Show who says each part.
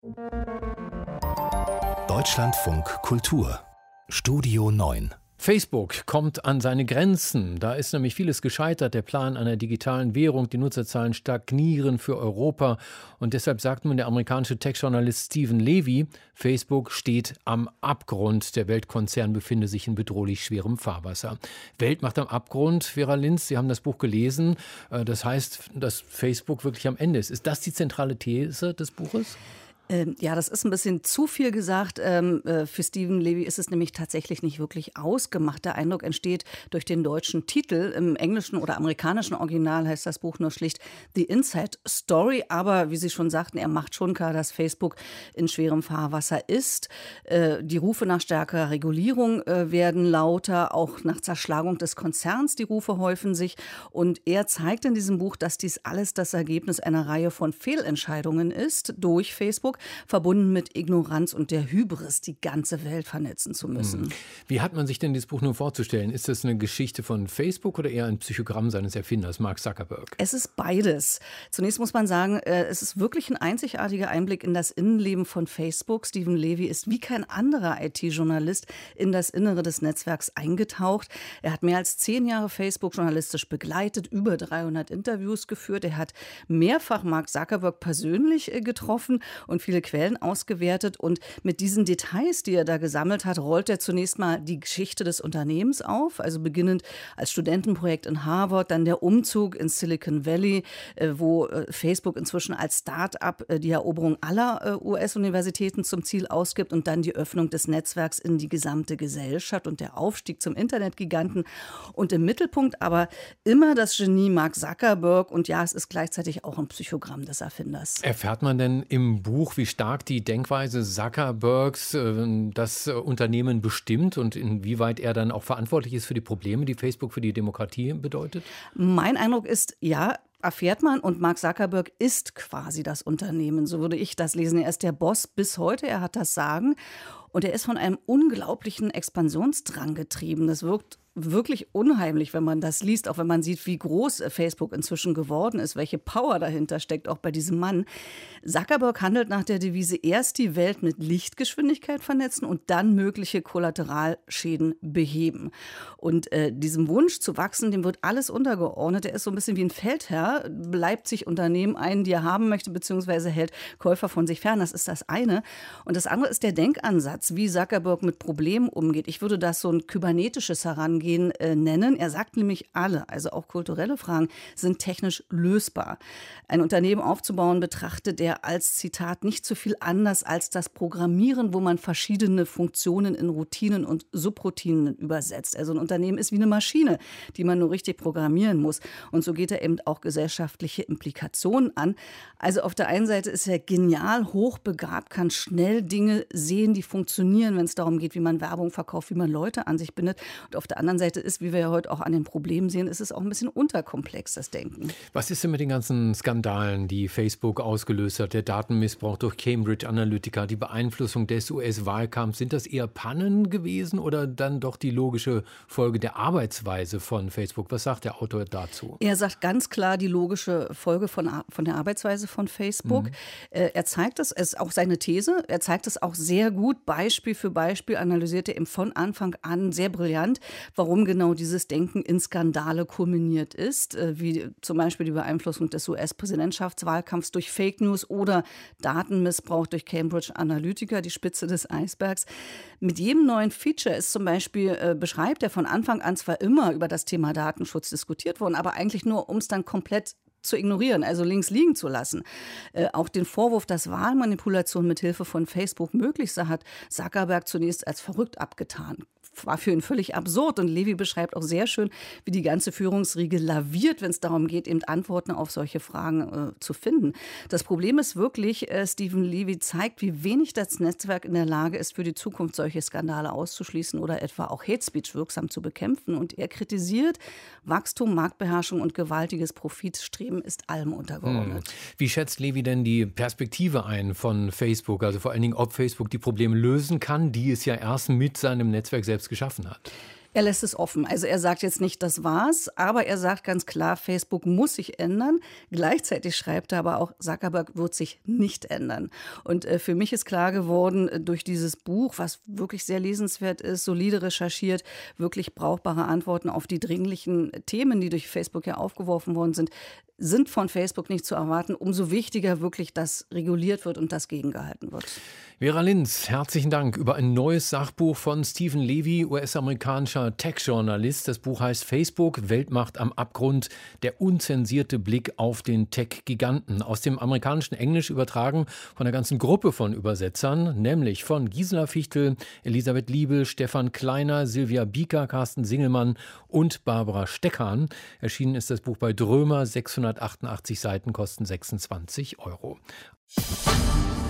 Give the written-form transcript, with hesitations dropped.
Speaker 1: Deutschlandfunk Kultur Studio 9.
Speaker 2: Facebook kommt an seine Grenzen. Da ist nämlich vieles gescheitert. Der Plan einer digitalen Währung, die Nutzerzahlen stagnieren für Europa. Und deshalb sagt nun der amerikanische Tech-Journalist Steven Levy, Facebook steht am Abgrund. Der Weltkonzern befinde sich in bedrohlich schwerem Fahrwasser. Weltmacht am Abgrund. Vera Linz, Sie haben das Buch gelesen. Das heißt, dass Facebook wirklich am Ende ist. Ist das die zentrale These des Buches?
Speaker 3: Ja, das ist ein bisschen zu viel gesagt. Für Steven Levy ist es nämlich tatsächlich nicht wirklich ausgemacht. Der Eindruck entsteht durch den deutschen Titel. Im englischen oder amerikanischen Original heißt das Buch nur schlicht The Inside Story. Aber wie Sie schon sagten, er macht schon klar, dass Facebook in schwerem Fahrwasser ist. Die Rufe nach stärkerer Regulierung werden lauter, auch nach Zerschlagung des Konzerns. Die Rufe häufen sich. Und er zeigt in diesem Buch, dass dies alles das Ergebnis einer Reihe von Fehlentscheidungen ist durch Facebook, verbunden mit Ignoranz und der Hybris, die ganze Welt vernetzen zu müssen.
Speaker 2: Wie hat man sich denn dieses Buch nur vorzustellen? Ist das eine Geschichte von Facebook oder eher ein Psychogramm seines Erfinders, Mark Zuckerberg?
Speaker 3: Es ist beides. Zunächst muss man sagen, es ist wirklich ein einzigartiger Einblick in das Innenleben von Facebook. Steven Levy ist wie kein anderer IT-Journalist in das Innere des Netzwerks eingetaucht. Er hat mehr als 10 Jahre Facebook journalistisch begleitet, über 300 Interviews geführt. Er hat mehrfach Mark Zuckerberg persönlich getroffen und viele Quellen ausgewertet. Und mit diesen Details, die er da gesammelt hat, rollt er zunächst mal die Geschichte des Unternehmens auf. Also beginnend als Studentenprojekt in Harvard, dann der Umzug ins Silicon Valley, wo Facebook inzwischen als Start-up die Eroberung aller US-Universitäten zum Ziel ausgibt und dann die Öffnung des Netzwerks in die gesamte Gesellschaft und der Aufstieg zum Internetgiganten. Und im Mittelpunkt aber immer das Genie Mark Zuckerberg. Und ja, es ist gleichzeitig auch ein Psychogramm des Erfinders.
Speaker 2: Erfährt man denn im Buch, wie stark die Denkweise Zuckerbergs das Unternehmen bestimmt und inwieweit er dann auch verantwortlich ist für die Probleme, die Facebook für die Demokratie bedeutet?
Speaker 3: Mein Eindruck ist, ja, erfährt man, und Mark Zuckerberg ist quasi das Unternehmen. So würde ich das lesen. Er ist der Boss bis heute, er hat das Sagen. Und er ist von einem unglaublichen Expansionsdrang getrieben. Das wirkt wirklich unheimlich, wenn man das liest, auch wenn man sieht, wie groß Facebook inzwischen geworden ist, welche Power dahinter steckt, auch bei diesem Mann. Zuckerberg handelt nach der Devise, erst die Welt mit Lichtgeschwindigkeit vernetzen und dann mögliche Kollateralschäden beheben. Und diesem Wunsch zu wachsen, dem wird alles untergeordnet. Er ist so ein bisschen wie ein Feldherr, bleibt sich Unternehmen ein, die er haben möchte, beziehungsweise hält Käufer von sich fern. Das ist das eine. Und das andere ist der Denkansatz, wie Zuckerberg mit Problemen umgeht. Ich würde das so ein kybernetisches Herangehen nennen. Er sagt nämlich, alle, also auch kulturelle Fragen, sind technisch lösbar. Ein Unternehmen aufzubauen betrachtet er als, Zitat, nicht so viel anders als das Programmieren, wo man verschiedene Funktionen in Routinen und Subroutinen übersetzt. Also ein Unternehmen ist wie eine Maschine, die man nur richtig programmieren muss. Und so geht er eben auch gesellschaftliche Implikationen an. Also auf der einen Seite ist er genial, hochbegabt, kann schnell Dinge sehen, die funktionieren, wenn es darum geht, wie man Werbung verkauft, wie man Leute an sich bindet. Und auf der anderen Seite ist, wie wir ja heute auch an den Problemen sehen, ist es auch ein bisschen unterkomplex, das Denken.
Speaker 2: Was ist denn mit den ganzen Skandalen, die Facebook ausgelöst hat? Der Datenmissbrauch durch Cambridge Analytica, die Beeinflussung des US-Wahlkampfs. Sind das eher Pannen gewesen oder dann doch die logische Folge der Arbeitsweise von Facebook? Was sagt der Autor dazu?
Speaker 3: Er sagt ganz klar die logische Folge von der Arbeitsweise von Facebook. Er zeigt es, ist auch seine These, er zeigt es auch sehr gut, Beispiel für Beispiel analysiert er eben von Anfang an sehr brillant, warum genau dieses Denken in Skandale kulminiert ist, wie zum Beispiel die Beeinflussung des US-Präsidentschaftswahlkampfs durch Fake News oder Datenmissbrauch durch Cambridge Analytica, die Spitze des Eisbergs. Mit jedem neuen Feature ist zum Beispiel, beschreibt er von Anfang an zwar immer über das Thema Datenschutz diskutiert worden, aber eigentlich nur, um es dann komplett zu ignorieren, also links liegen zu lassen. Auch den Vorwurf, dass Wahlmanipulation mit Hilfe von Facebook möglich sei, hat Zuckerberg zunächst als verrückt abgetan. War für ihn völlig absurd. Und Levy beschreibt auch sehr schön, wie die ganze Führungsriege laviert, wenn es darum geht, eben Antworten auf solche Fragen zu finden. Das Problem ist wirklich, Steven Levy zeigt, wie wenig das Netzwerk in der Lage ist, für die Zukunft solche Skandale auszuschließen oder etwa auch Hate Speech wirksam zu bekämpfen. Und er kritisiert, Wachstum, Marktbeherrschung und gewaltiges Profitstreben ist allem untergeordnet.
Speaker 2: Wie schätzt Levy denn die Perspektive ein von Facebook? Also vor allen Dingen, ob Facebook die Probleme lösen kann, die es ja erst mit seinem Netzwerk selbst geschaffen hat.
Speaker 3: Er lässt es offen. Also er sagt jetzt nicht, das war's, aber er sagt ganz klar, Facebook muss sich ändern. Gleichzeitig schreibt er aber auch, Zuckerberg wird sich nicht ändern. Und für mich ist klar geworden, durch dieses Buch, was wirklich sehr lesenswert ist, solide recherchiert, wirklich brauchbare Antworten auf die dringlichen Themen, die durch Facebook ja aufgeworfen worden sind von Facebook nicht zu erwarten. Umso wichtiger wirklich, dass reguliert wird und das gegengehalten wird.
Speaker 2: Vera Linz, herzlichen Dank über ein neues Sachbuch von Steven Levy, US-amerikanischer Tech-Journalist. Das Buch heißt Facebook, Weltmacht am Abgrund, der unzensierte Blick auf den Tech-Giganten. Aus dem amerikanischen Englisch übertragen von einer ganzen Gruppe von Übersetzern, nämlich von Gisela Fichtel, Elisabeth Liebel, Stefan Kleiner, Silvia Bieker, Carsten Singelmann und Barbara Steckhahn. Erschienen ist das Buch bei Drömer, 688 Seiten, kosten 26 €.